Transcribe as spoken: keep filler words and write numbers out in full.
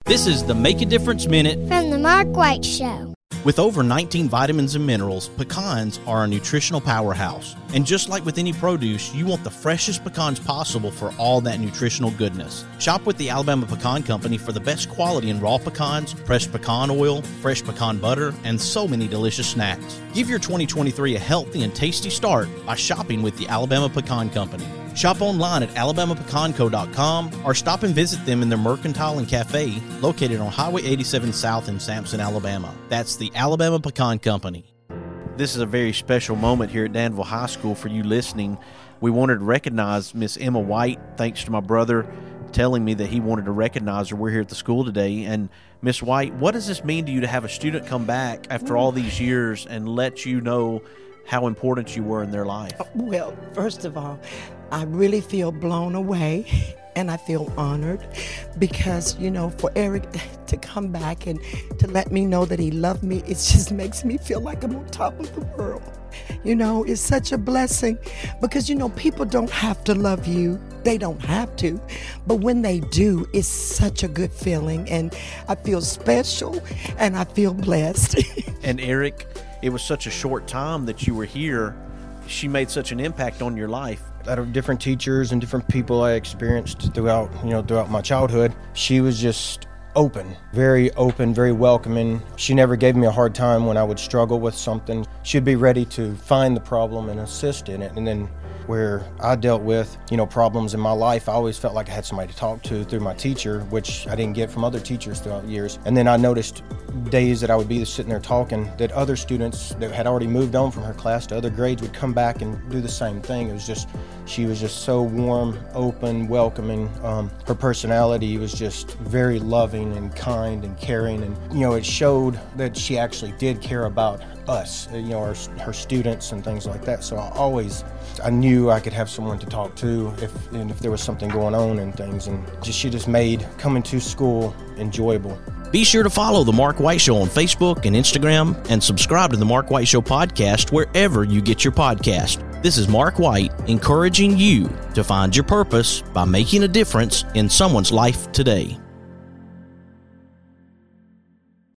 This is the Make a Difference Minute from the Mark White Show. With over nineteen vitamins and minerals, pecans are a nutritional powerhouse. And just like with any produce, you want the freshest pecans possible for all that nutritional goodness. Shop with the Alabama Pecan Company for the best quality in raw pecans, pressed pecan oil, fresh pecan butter, and so many delicious snacks. Give your twenty twenty-three a healthy and tasty start by shopping with the Alabama Pecan Company. Shop online at alabama pecan co dot com or stop and visit them in their Mercantile and Cafe located on Highway eighty-seven South in Sampson, Alabama. That's the Alabama Pecan Company. This is a very special moment here at Danville High School for you listening. We wanted to recognize Miss Emma White, thanks to my brother telling me that he wanted to recognize her. We're here at the school today. And Miss White, what does this mean to you to have a student come back after all these years and let you know how important you were in their life? Well, first of all, I really feel blown away and I feel honored because, you know, for Eric to come back and to let me know that he loved me, it just makes me feel like I'm on top of the world. You know, it's such a blessing because, you know, people don't have to love you. They don't have to. But when they do, it's such a good feeling. And I feel special and I feel blessed. And Eric, it was such a short time that you were here. She made such an impact on your life. Out of different teachers and different people I experienced throughout, you know, throughout my childhood, she was just open, very open, very welcoming. She never gave me a hard time when I would struggle with something. She'd be ready to find the problem and assist in it. And then where I dealt with, you know, problems in my life, I always felt like I had somebody to talk to through my teacher, which I didn't get from other teachers throughout the years. And then I noticed days that I would be sitting there talking that other students that had already moved on from her class to other grades would come back and do the same thing. It was just, she was just so warm, open, welcoming. Um, her personality was just very loving and kind and caring. And, you know, it showed that she actually did care about us, you know, our, her students and things like that. So I always, I knew I could have someone to talk to if and if there was something going on and things. And just she just made coming to school enjoyable. Be sure to follow The Mark White Show on Facebook and Instagram and subscribe to The Mark White Show podcast wherever you get your podcast. This is Mark White encouraging you to find your purpose by making a difference in someone's life today.